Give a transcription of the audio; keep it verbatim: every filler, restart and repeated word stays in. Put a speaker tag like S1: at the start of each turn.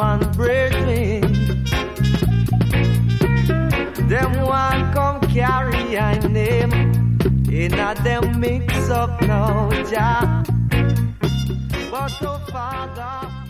S1: common brethren. Them want come carry a name in a them mix up now, Jah. But oh Father.